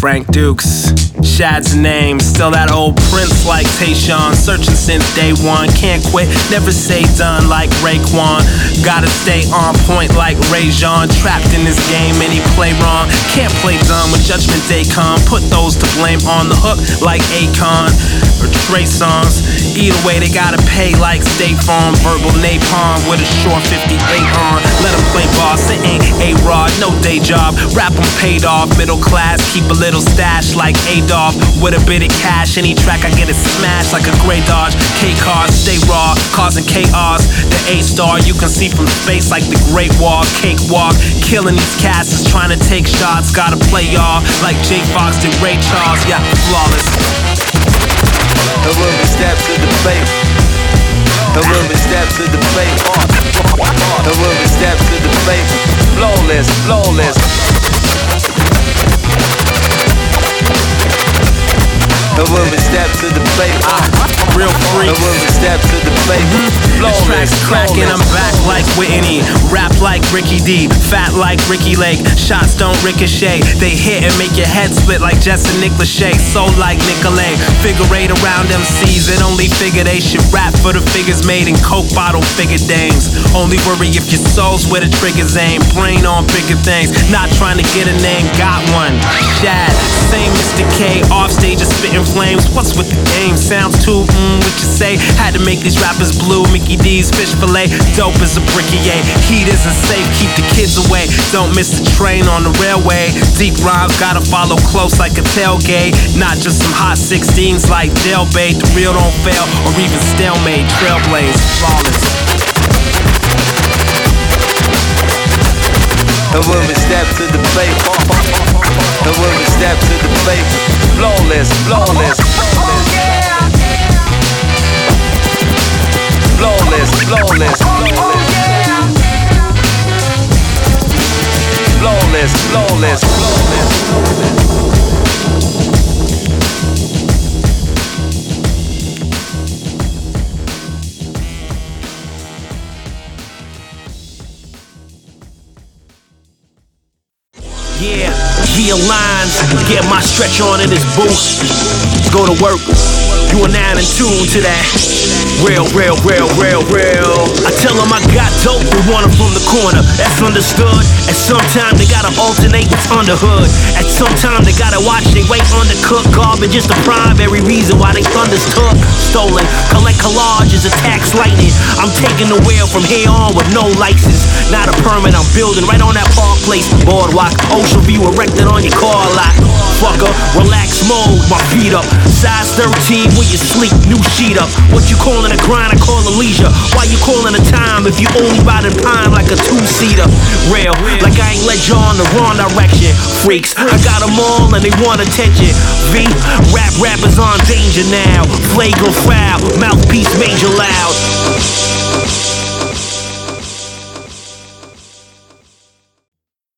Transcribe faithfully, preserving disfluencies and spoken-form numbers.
Frank Dukes. Shad's name, still that old Prince like Tayshaun. Searching since day one, can't quit, never say done like Raekwon. Gotta stay on point like Rajon. Trapped in this game and he play wrong. Can't play dumb when Judgment Day come. Put those to blame on the hook like Akon or Trey Songz. Either way they gotta pay like State Farm. Verbal napalm with a short fifty-eight on. Let him play boss, it ain't A-Rod, no day job. Rap him paid off, middle class, keep a little stash like Adolf. With a bit of cash, any track I get it smashed like a gray Dodge. K-Cars, stay raw, causing chaos. The A-star you can see from space like the Great Wall. Cakewalk, killing these cats is trying to take shots. Gotta play y'all like Jay Fox did Ray Charles. Yeah, flawless. The when we step to the plate. The when we step to the plate. The when we step to the plate. Flawless, flawless. The when we step to the plate. Real free. The when we step to the plate. This track's cracking, I'm back like Whitney. Rap like Ricky D, fat like Ricky Lake. Shots don't ricochet, they hit and make your head split like Jesse Nick Lachey. Soul like Nicolay, figure eight around M Cs. And only figure they should rap for the figures made in Coke bottle figure dames. Only worry if your soul's where the trigger's aim. Brain on bigger things, not trying to get a name. Got one, Shad, same Mister K. Off stage is spitting flames. What's with the game? Sounds too mm, what you say? Had to make these rappers blue. Mickey D's fish fillet, dope as a bricky A. Heat isn't safe, keep the kids away. Don't miss the train on the railway. Deep rhymes gotta follow close like a tailgate. Not just some hot sixteens like jailbait. The real don't fail or even stalemate. Trailblaze, flawless. The when we step to the plate. The when we step to the plate. Flawless, flawless. Flawless, flawless. Flawless, flawless, flawless. Yeah, Gia lines, get my stretch on in this booth. Go to work, you are now in tune to that. Real, real, real, real, real. I tell them I got dope, we want them from the corner. That's understood. At some time they gotta alternate what's under hood. At some time they gotta watch they weight undercooked. Garbage is the primary reason why they thunders took. Stolen, collect collages, attacks lightning. I'm taking the wheel from here on with no license. Not a permit, I'm building right on that park place. Boardwalk, ocean view erected on your car lot. Fucker, relax mode, my feet up. Size thirteen when you sleep, new sheet up. What you calling a grind, I call a leisure. Why you calling a time if you only riding pine like a two-seater? Real, like I ain't led you on the wrong direction. Freaks, I got them all and they want attention. V, rap rappers on danger now. Flagrant foul, mouthpiece major loud.